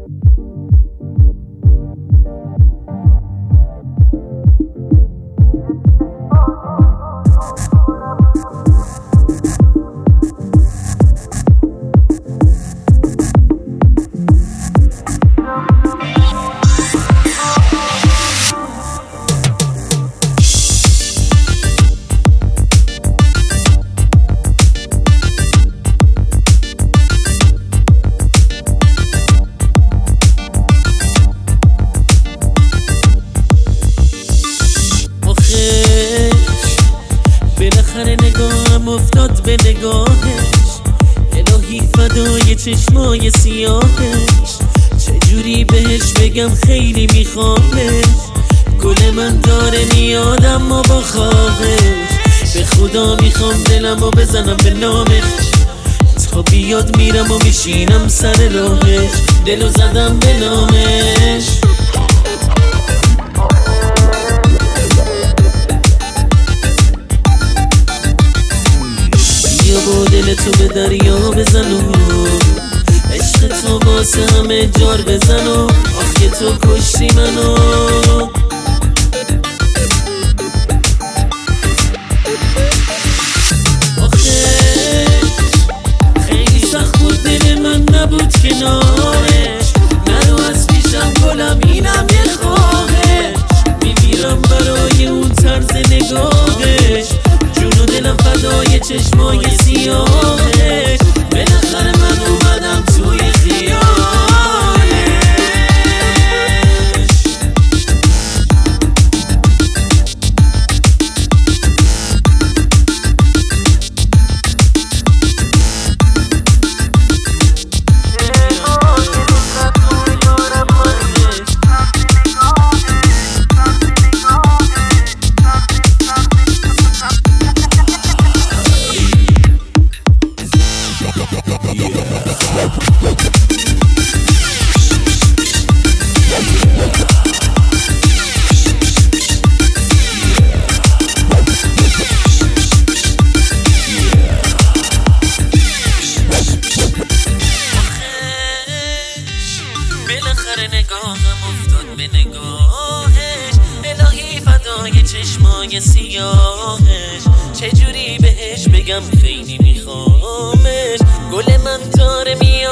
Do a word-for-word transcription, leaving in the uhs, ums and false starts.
افتاد به نگاهش، الهی فدای چشمای سیاهش، چجوری بهش بگم خیلی میخوامش. گل من داره میاد اما با خوابش، به خدا میخوام دلمو بزنم به نامش. تا بیاد میرم و میشینم سر راهش، دلو زدم به نامش. با دل تو به دریا بزن و عشق تو واسه همه جار بزن و آخه تو کشتی منو. آخه خیلی سخت بود دل من نبود کنارش، نرو از پیشم گلم اینم یه خواهش. میمیرم برای اون طرز نگاهش، جون و دلم فدای چشمای سیاهش. بالاخره من اومدم توی خیالش. بالاخره نگاهم افتاد به نگاهش، الهی فدای چشمای سیاهش، چجوری بهش بگم خیلی میخوامش. گل من داره میاد